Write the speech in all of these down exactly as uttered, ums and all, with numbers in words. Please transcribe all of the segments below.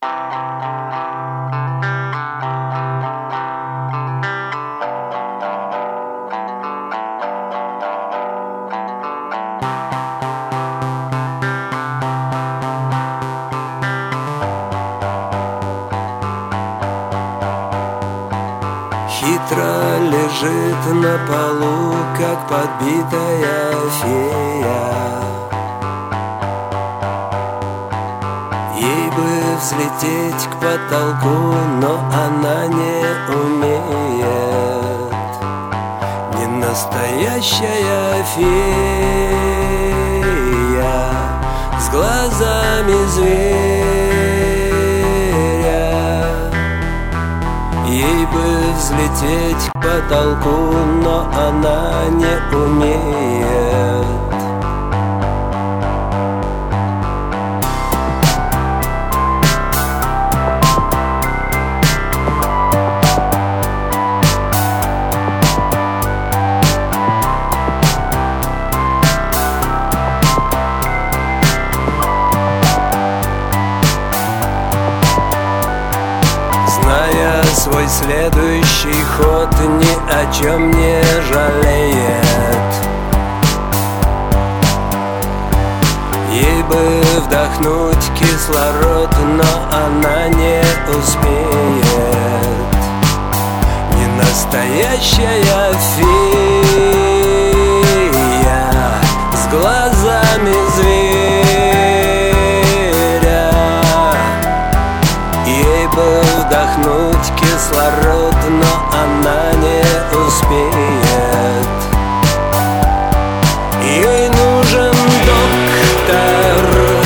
Хитро лежит на полу, как подбитая фея. Ей бы взлететь к потолку, но она не умеет. Не настоящая фея с глазами зверя. Ей бы взлететь к потолку, но она не умеет. Зная свой следующий ход, ни о чем не жалеет. Ей бы вдохнуть кислород, но она не успеет. Не настоящая фея с глазами зверя. Ей бы вдохнуть кислород, но она не успеет. Ей нужен доктор.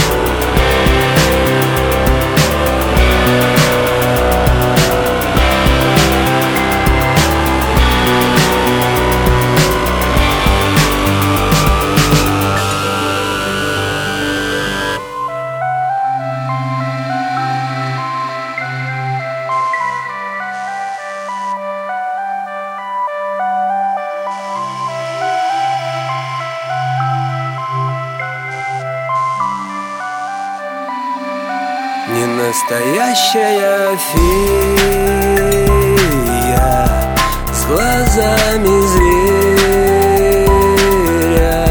Не настоящая фея с глазами зверя.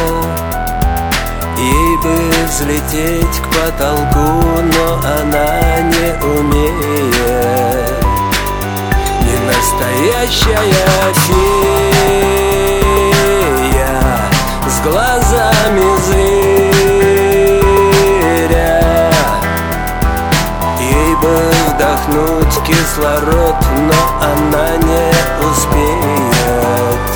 Ей бы взлететь к потолку, но она не умеет. Не настоящая фея с глазами зверя. Ей бы вдохнуть кислород, но она не успеет.